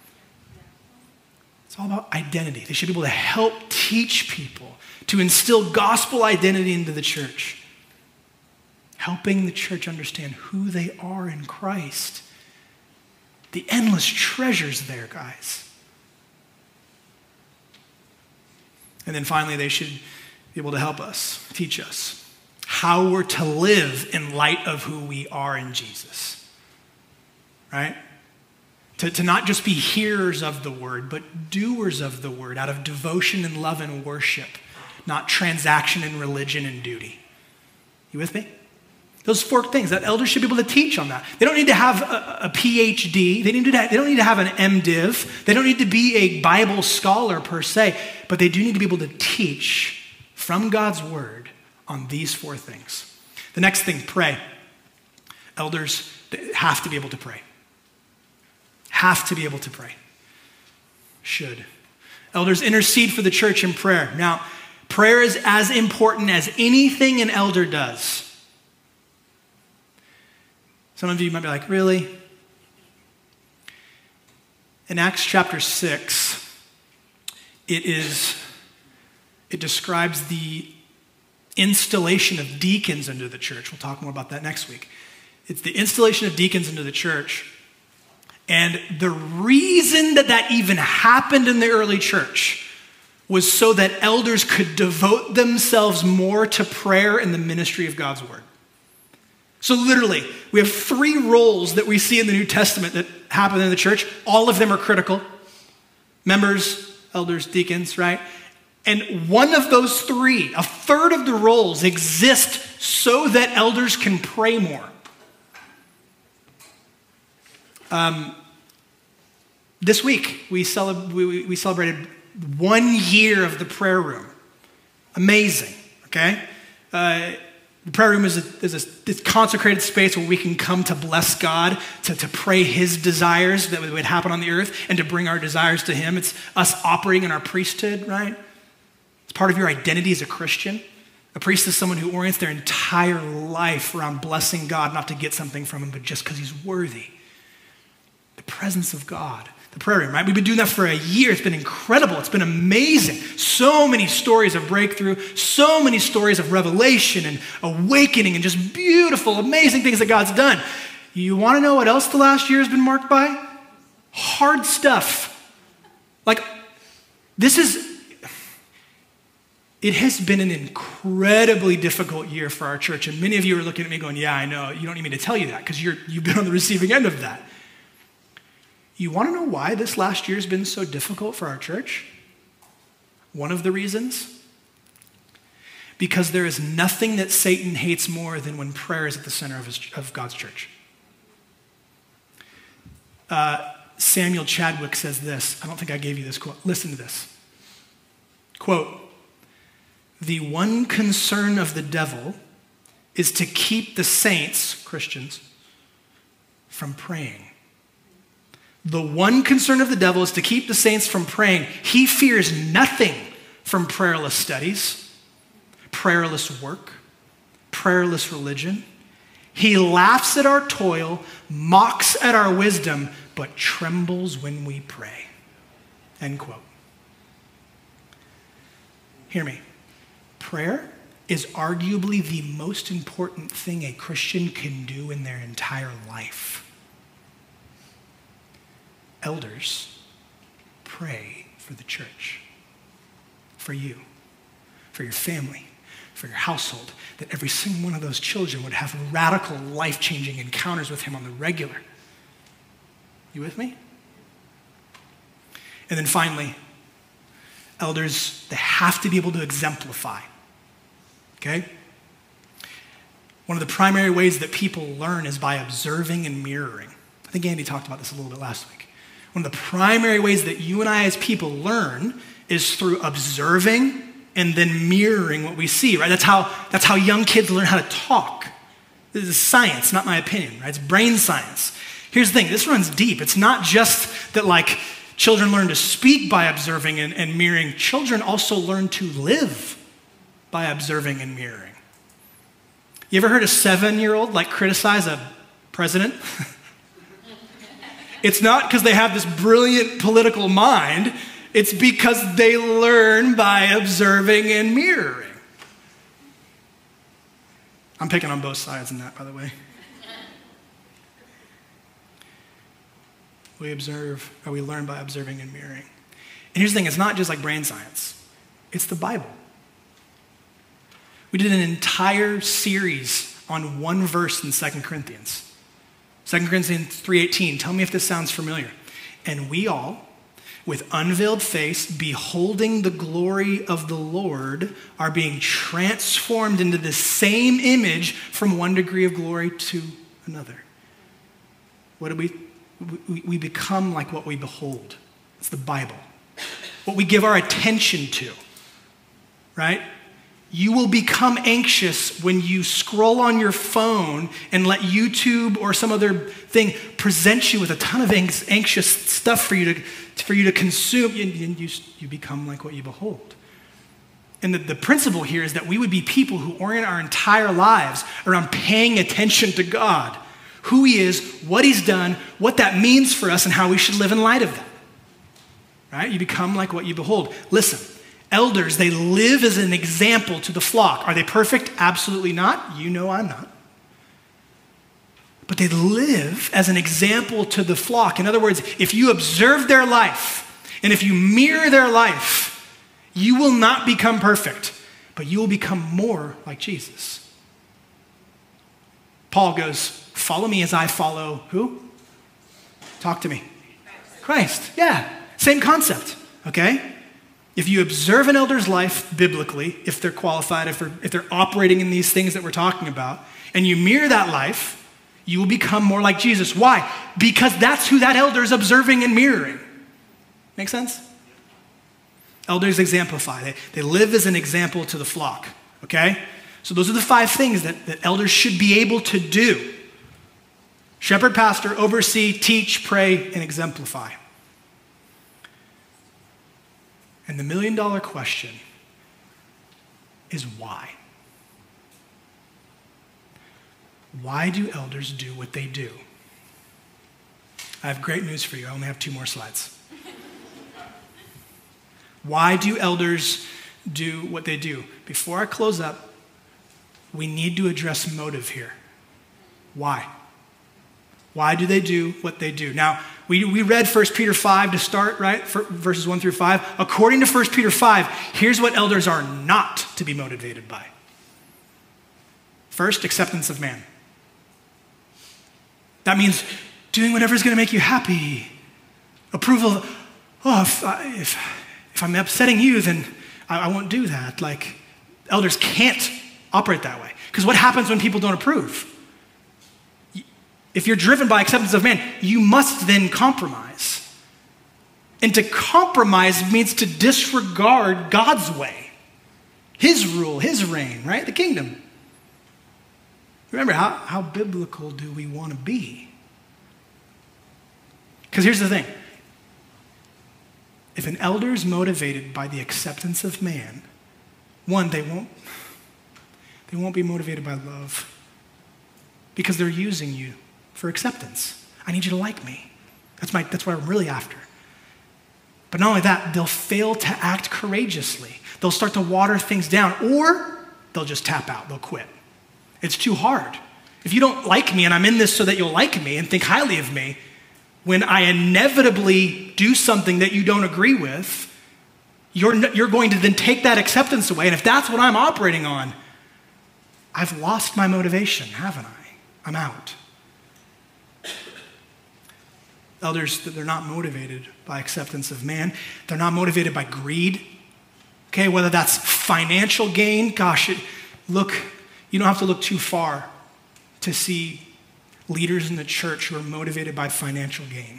It's all about identity. They should be able to help teach people to instill gospel identity into the church. Helping the church understand who they are in Christ. The endless treasures there, guys. And then finally, they should be able to help us, teach us how we're to live in light of who we are in Jesus, right? To, to not just be hearers of the word, but doers of the word out of devotion and love and worship, not transaction and religion and duty. You with me? Those four things that elders should be able to teach on that. They don't need to have a, a P H D. They, need to have, they don't need to have an MDiv. They don't need to be a Bible scholar per se, but they do need to be able to teach from God's word on these four things. The next thing, pray. Elders have to be able to pray. Have to be able to pray. Should. Elders intercede for the church in prayer. Now, prayer is as important as anything an elder does. Some of you might be like, really? In Acts chapter six, it is, it describes the installation of deacons into the church. We'll talk more about that next week. It's the installation of deacons into the church. And the reason that that even happened in the early church was so that elders could devote themselves more to prayer and the ministry of God's word. So literally, we have three roles that we see in the New Testament that happen in the church. All of them are critical. Members, elders, deacons, right? And one of those three, a third of the roles, exist so that elders can pray more. Um, this week, we, celeb- we, we celebrated one year of the prayer room. Amazing, okay? Uh, The prayer room is a, is a this consecrated space where we can come to bless God, to, to pray his desires that would happen on the earth, and to bring our desires to him. It's us operating in our priesthood, right? It's part of your identity as a Christian. A priest is someone who orients their entire life around blessing God, not to get something from him, but just because he's worthy. The presence of God. The prayer room, right? We've been doing that for a year. It's been incredible. It's been amazing. So many stories of breakthrough, so many stories of revelation and awakening and just beautiful, amazing things that God's done. You want to know what else the last year has been marked by? Hard stuff. Like, this is, it has been an incredibly difficult year for our church. And many of you are looking at me going, yeah, I know. You don't need me to tell you that because you're, you've been on the receiving end of that. You want to know why this last year has been so difficult for our church? One of the reasons? Because there is nothing that Satan hates more than when prayer is at the center of, his, of God's church. Uh, Samuel Chadwick says this. I don't think I gave you this quote. Listen to this. Quote, "The one concern of the devil is to keep the saints, Christians, from praying. The one concern of the devil is to keep the saints from praying. He fears nothing from prayerless studies, prayerless work, prayerless religion. He laughs at our toil, mocks at our wisdom, but trembles when we pray." End quote. Hear me. Prayer is arguably the most important thing a Christian can do in their entire life. Elders, pray for the church, for you, for your family, for your household, that every single one of those children would have radical, life-changing encounters with him on the regular. You with me? And then finally, elders, they have to be able to exemplify. Okay? One of the primary ways that people learn is by observing and mirroring. I think Andy talked about this a little bit last week. One of the primary ways that you and I as people learn is through observing and then mirroring what we see, right? That's how, that's how young kids learn how to talk. This is science, not my opinion, right? It's brain science. Here's the thing, this runs deep. It's not just that like children learn to speak by observing and, and mirroring. Children also learn to live by observing and mirroring. You ever heard a seven-year-old like criticize a president? It's not because they have this brilliant political mind. It's because they learn by observing and mirroring. I'm picking on both sides in that, by the way. We observe, or we learn by observing and mirroring. And here's the thing, it's not just like brain science. It's the Bible. We did an entire series on one verse in Second Corinthians. Second Corinthians three eighteen, tell me if this sounds familiar. "And we all, with unveiled face, beholding the glory of the Lord, are being transformed into the same image from one degree of glory to another." What do we, we, we become like what we behold. It's the Bible. What we give our attention to, right? You will become anxious when you scroll on your phone and let YouTube or some other thing present you with a ton of anxious stuff for you to, for you to consume. You, you, you become like what you behold. And the, the principle here is that we would be people who orient our entire lives around paying attention to God, who he is, what he's done, what that means for us, and how we should live in light of that. Right? You become like what you behold. Listen. Elders, they live as an example to the flock. Are they perfect? Absolutely not. You know I'm not. But they live as an example to the flock. In other words, if you observe their life and if you mirror their life, you will not become perfect, but you will become more like Jesus. Paul goes, "Follow me as I follow" who? Talk to me. Christ. Yeah, same concept, okay? If you observe an elder's life biblically, if they're qualified, if they're, if they're operating in these things that we're talking about, and you mirror that life, you will become more like Jesus. Why? Because that's who that elder is observing and mirroring. Make sense? Elders exemplify. They, they live as an example to the flock, okay? So those are the five things that, that elders should be able to do. Shepherd, pastor, oversee, teach, pray, and exemplify. And the million dollar question is why? Why do elders do what they do? I have great news for you. I only have two more slides. Why do elders do what they do? Before I close up, we need to address motive here. Why? Why do they do what they do? Now, we, we read First Peter five to start, right? For verses one through five. According to First Peter five, here's what elders are not to be motivated by. First, acceptance of man. That means doing whatever's going to make you happy. Approval, oh, if, I, if, if I'm upsetting you, then I, I won't do that. Like, elders can't operate that way. Because what happens when people don't approve? If you're driven by acceptance of man, you must then compromise. And to compromise means to disregard God's way, his rule, his reign, right? The kingdom. Remember, how, how biblical do we want to be? Because here's the thing. If an elder is motivated by the acceptance of man, one, they won't, they won't be motivated by love because they're using you for acceptance. I need you to like me. That's, my, that's what I'm really after. But not only that, they'll fail to act courageously. They'll start to water things down, or they'll just tap out. They'll quit. It's too hard. If you don't like me and I'm in this so that you'll like me and think highly of me, when I inevitably do something that you don't agree with, you're, you're going to then take that acceptance away. And if that's what I'm operating on, I've lost my motivation, haven't I? I'm out. Elders, they're not motivated by acceptance of man. They're not motivated by greed. Okay, whether that's financial gain, gosh, it, look, you don't have to look too far to see leaders in the church who are motivated by financial gain.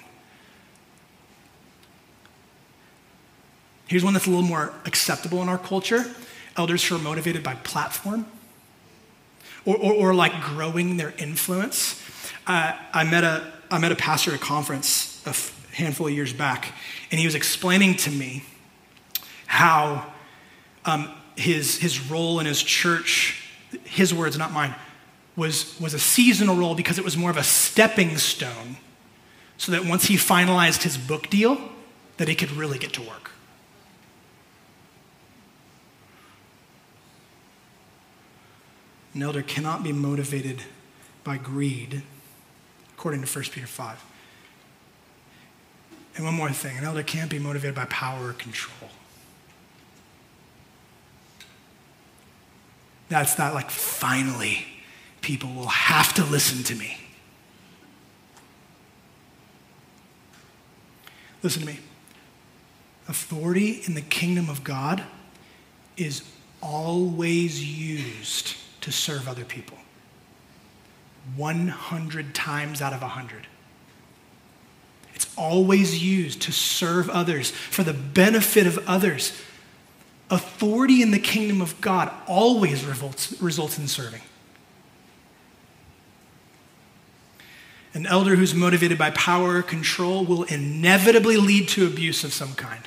Here's one that's a little more acceptable in our culture. Elders who are motivated by platform or, or, or like growing their influence. Uh, I met a I met a pastor at a conference a f- handful of years back, and he was explaining to me how um, his, his role in his church, his words, not mine, was, was a seasonal role because it was more of a stepping stone so that once he finalized his book deal, that he could really get to work. An elder cannot be motivated by greed, according to First Peter five. And one more thing, an elder can't be motivated by power or control. That's not like, finally, people will have to listen to me. Listen to me. Authority in the kingdom of God is always used to serve other people. one hundred times out of one hundred. It's always used to serve others, for the benefit of others. Authority in the kingdom of God always results, results in serving. An elder who's motivated by power or control will inevitably lead to abuse of some kind.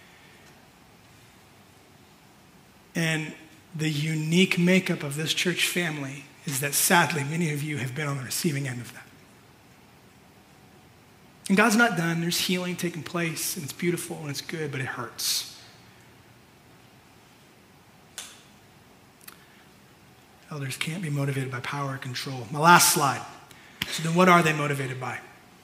And the unique makeup of this church family is that sadly, many of you have been on the receiving end of that. And God's not done. There's healing taking place, and it's beautiful, and it's good, but it hurts. Elders can't be motivated by power or control. My last slide. So then what are they motivated by?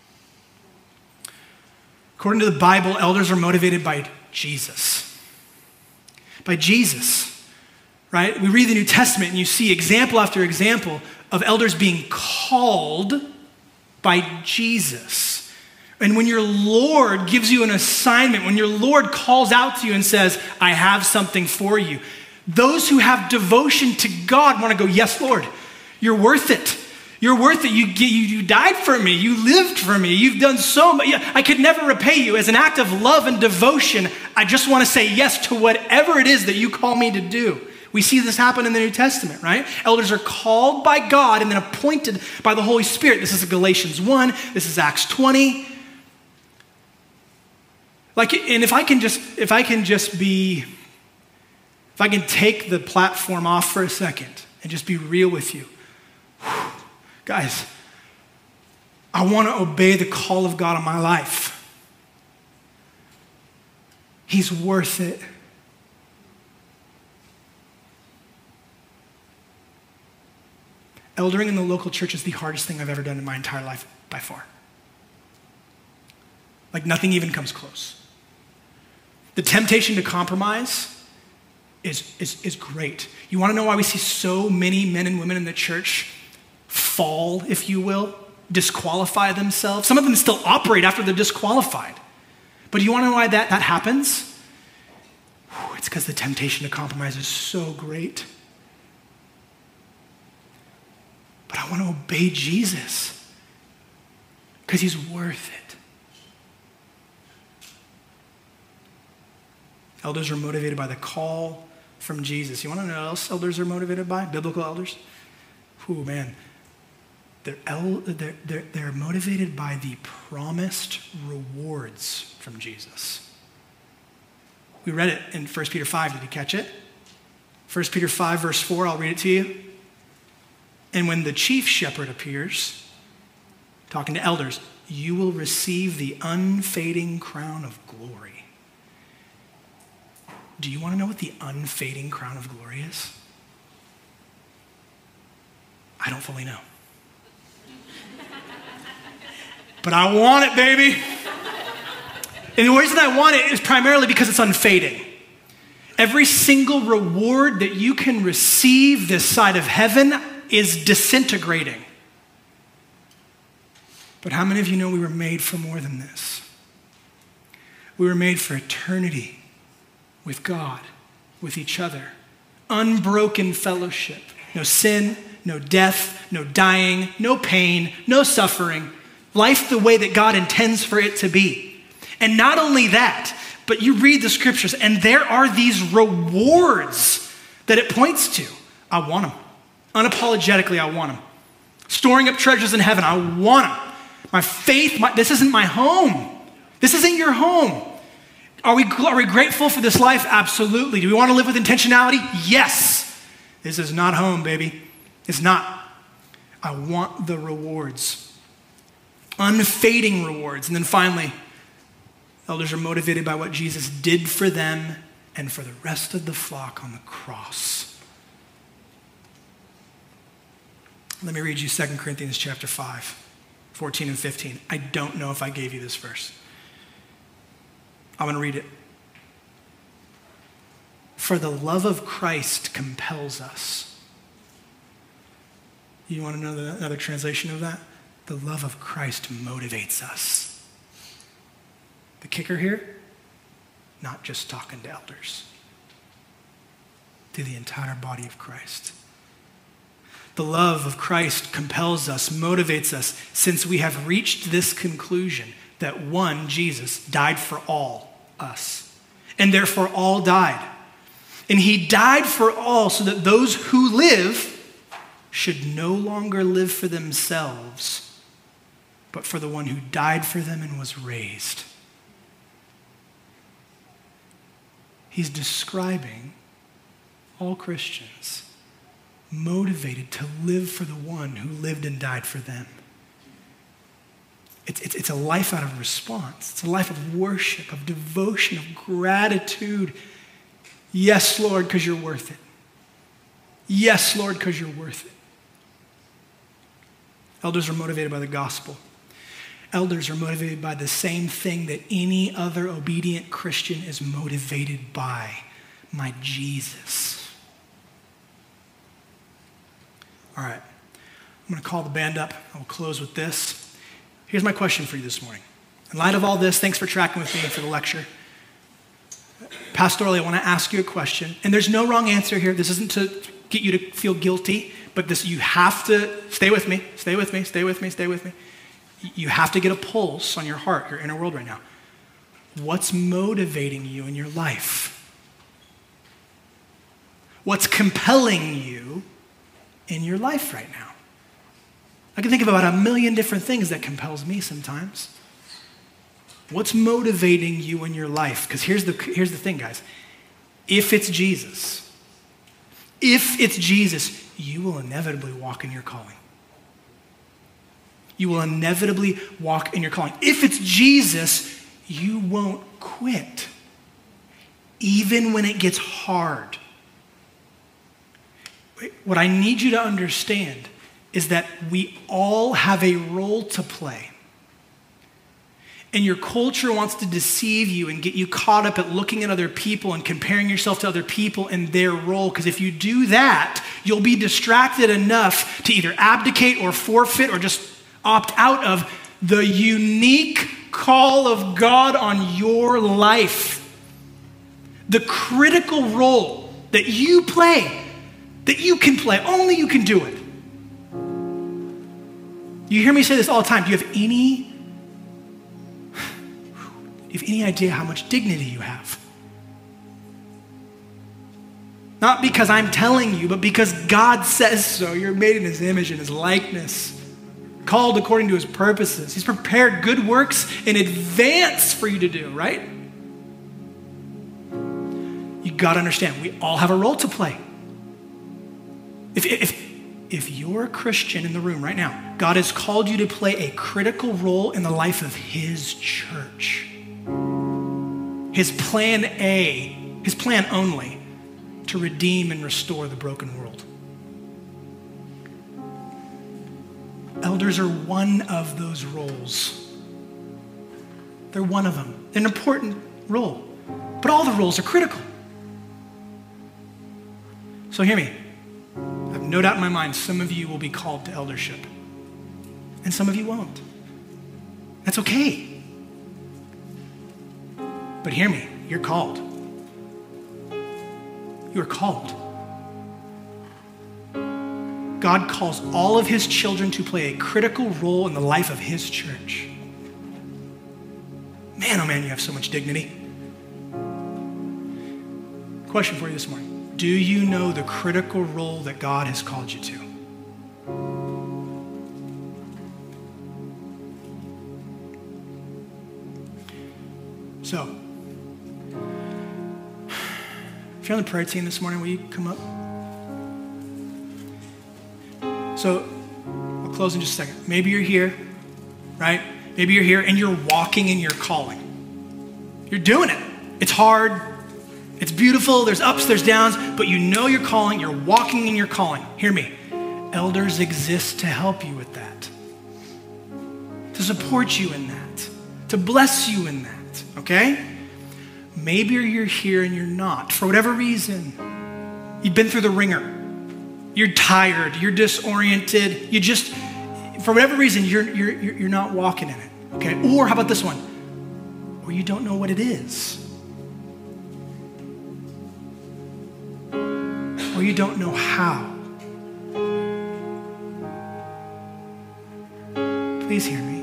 According to the Bible, elders are motivated by Jesus. By Jesus. Right? We read the New Testament and you see example after example of elders being called by Jesus. And when your Lord gives you an assignment, when your Lord calls out to you and says, I have something for you, those who have devotion to God want to go, yes, Lord, you're worth it. You're worth it. You, you, you died for me. You lived for me. You've done so much. I could never repay you. As an act of love and devotion, I just want to say yes to whatever it is that you call me to do. We see this happen in the New Testament, right? Elders are called by God and then appointed by the Holy Spirit. This is Galatians one. This is Acts twenty. Like, and if I can just, if I can just be, if I can take the platform off for a second and just be real with you. Whew, guys, I want to obey the call of God on my life. He's worth it. Eldering in the local church is the hardest thing I've ever done in my entire life, by far. Like, nothing even comes close. The temptation to compromise is, is, is great. You want to know why we see so many men and women in the church fall, if you will, disqualify themselves? Some of them still operate after they're disqualified. But do you want to know why that, that happens? Whew, it's because the temptation to compromise is so great. But I want to obey Jesus because he's worth it. Elders are motivated by the call from Jesus. You want to know what else elders are motivated by? Biblical elders? Ooh, man. They're, el- they're, they're, they're motivated by the promised rewards from Jesus. We read it in First Peter five. Did you catch it? First Peter five, verse four. I'll read it to you. And when the chief shepherd appears, talking to elders, you will receive the unfading crown of glory. Do you want to know what the unfading crown of glory is? I don't fully know. But I want it, baby. And the reason I want it is primarily because it's unfading. Every single reward that you can receive this side of heaven is disintegrating. But how many of you know we were made for more than this? We were made for eternity with God, with each other. Unbroken fellowship. No sin, no death, no dying, no pain, no suffering. Life the way that God intends for it to be. And not only that, but you read the scriptures and there are these rewards that it points to. I want them. Unapologetically, I want them. Storing up treasures in heaven, I want them. My faith, my, this isn't my home. This isn't your home. Are we, are we grateful for this life? Absolutely. Do we want to live with intentionality? Yes. This is not home, baby. It's not. I want the rewards. Unfading rewards. And then finally, elders are motivated by what Jesus did for them and for the rest of the flock on the cross. Let me read you Second Corinthians chapter five, fourteen and fifteen. I don't know if I gave you this verse. I'm going to read it. For the love of Christ compels us. You want to know the, another translation of that? The love of Christ motivates us. The kicker here, not just talking to elders, to the entire body of Christ. The love of Christ compels us, motivates us, since we have reached this conclusion that one, Jesus, died for all us, and therefore all died. And he died for all so that those who live should no longer live for themselves, but for the one who died for them and was raised. He's describing all Christians motivated to live for the one who lived and died for them. It's, it's, it's a life out of response. It's a life of worship, of devotion, of gratitude. Yes, Lord, because you're worth it. Yes, Lord, because you're worth it. Elders are motivated by the gospel. Elders are motivated by the same thing that any other obedient Christian is motivated by, my Jesus. All right, I'm going to call the band up. I'll close with this. Here's my question for you this morning. In light of all this, thanks for tracking with me for the lecture. Pastorally, I want to ask you a question, and there's no wrong answer here. This isn't to get you to feel guilty, but this, you have to, stay with me, stay with me, stay with me, stay with me. You have to get a pulse on your heart, your inner world right now. What's motivating you in your life? What's compelling you in your life right now? I can think of about a million different things that compels me sometimes. What's motivating you in your life? Because here's the, here's the thing, guys. If it's Jesus, if it's Jesus, you will inevitably walk in your calling. You will inevitably walk in your calling. If it's Jesus, you won't quit, even when it gets hard. What I need you to understand is that we all have a role to play. And your culture wants to deceive you and get you caught up at looking at other people and comparing yourself to other people and their role. Because if you do that, you'll be distracted enough to either abdicate or forfeit or just opt out of the unique call of God on your life, the critical role that you play, that you can play, only you can do it. You hear me say this all the time. Do you have any, do you have any idea how much dignity you have? Not because I'm telling you, but because God says so. You're made in his image and his likeness, called according to his purposes. He's prepared good works in advance for you to do, right? You got to understand, we all have a role to play. If, if, if you're a Christian in the room right now, God has called you to play a critical role in the life of his church. His plan A, his plan only, to redeem and restore the broken world. Elders are one of those roles. They're one of them. They're an important role. But all the roles are critical. So hear me. I have no doubt in my mind some of you will be called to eldership. And some of you won't. That's okay. But hear me. You're called. You are called. God calls all of his children to play a critical role in the life of his church. Man, oh man, you have so much dignity. Question for you this morning. Do you know the critical role that God has called you to? So, if you're on the prayer team this morning, will you come up? So, I'll close in just a second. Maybe you're here, right? Maybe you're here and you're walking in your calling. You're doing it. It's hard. It's beautiful. There's ups, there's downs, but you know your calling. You're walking in your calling. Hear me. Elders exist to help you with that, to support you in that, to bless you in that, okay? Maybe you're here and you're not. For whatever reason, you've been through the ringer. You're tired. You're disoriented. You just, for whatever reason, you're, you're, you're not walking in it, okay? Or how about this one? Or you don't know what it is. Or you don't know how. Please hear me.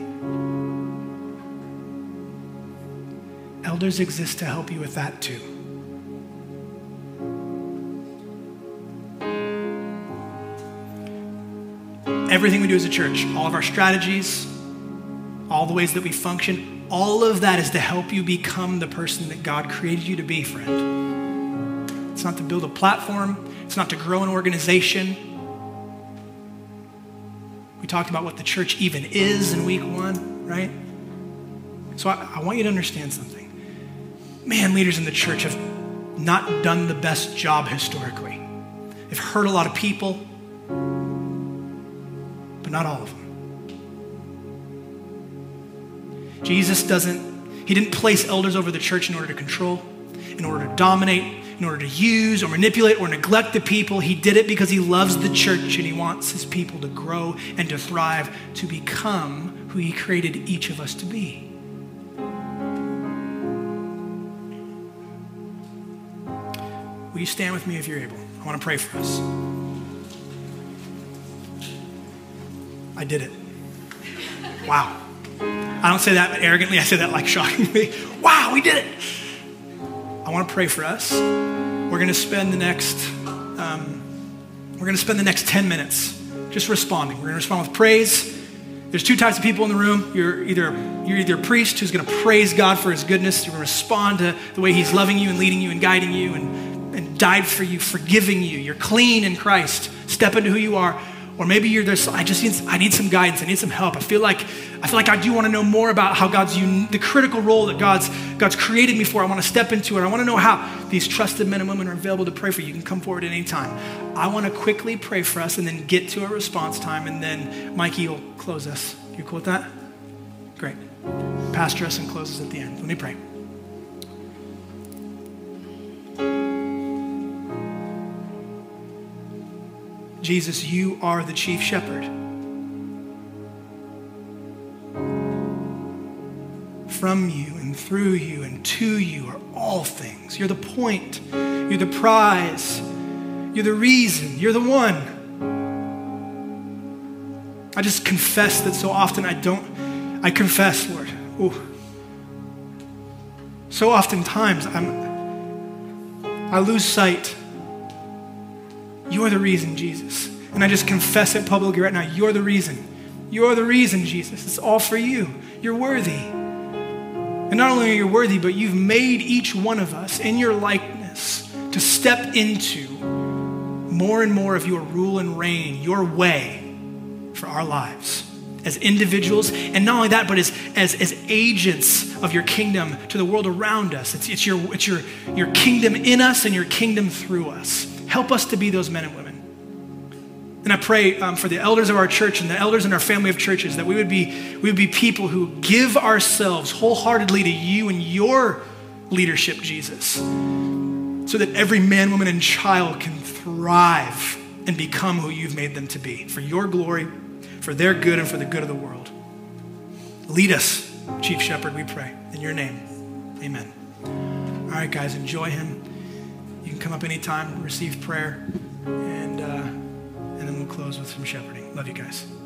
Elders exist to help you with that too. Everything we do as a church, all of our strategies, all the ways that we function, all of that is to help you become the person that God created you to be, friend. It's not to build a platform. It's not to grow an organization. We talked about what the church even is in week one, right? So I, I want you to understand something. Man, leaders in the church have not done the best job historically. They've hurt a lot of people, but not all of them. Jesus doesn't, he didn't place elders over the church in order to control, in order to dominate, in order to use or manipulate or neglect the people. He did it because he loves the church and he wants his people to grow and to thrive, to become who he created each of us to be. Will you stand with me if you're able? I want to pray for us. I did it. Wow. I don't say that arrogantly. I say that like shockingly. Wow, we did it. I want to pray for us. We're going to spend the next, um, we're going to spend the next ten minutes just responding. We're going to respond with praise. There's two types of people in the room. You're either you're either a priest who's going to praise God for his goodness. You're going to respond to the way he's loving you and leading you and guiding you and, and died for you, forgiving you. You're clean in Christ. Step into who you are. Or maybe you're this, I just need, I need some guidance. I need some help. I feel like, I feel like I do want to know more about how God's, un, the critical role that God's, God's created me for. I want to step into it. I want to know how these trusted men and women are available to pray for you. You can come forward at any time. I want to quickly pray for us and then get to a response time. And then Mikey will close us. You cool with that? Great. Pastor us and close us at the end. Let me pray. Jesus, you are the chief shepherd. from you and through you and to you are all things. You're the point. You're the prize. You're the reason. You're the one. I just confess that so often I don't, I confess, Lord. Ooh. So oftentimes I'm, I lose sight. You're the reason, Jesus. And I just confess it publicly right now. You're the reason. You're the reason, Jesus. It's all for you. You're worthy. And not only are you worthy, but you've made each one of us in your likeness to step into more and more of your rule and reign, your way for our lives as individuals. And not only that, but as, as, as agents of your kingdom to the world around us. It's, it's, your, it's your, your kingdom in us and your kingdom through us. Help us to be those men and women. And I pray um, for the elders of our church and the elders in our family of churches that we would be we would be people who give ourselves wholeheartedly to you and your leadership, Jesus, so that every man, woman, and child can thrive and become who you've made them to be for your glory, for their good, and for the good of the world. Lead us, Chief Shepherd, we pray. In your name, amen. All right, guys, enjoy him. You can come up anytime, receive prayer, and... Uh, And then we'll close with some shepherding. Love you guys.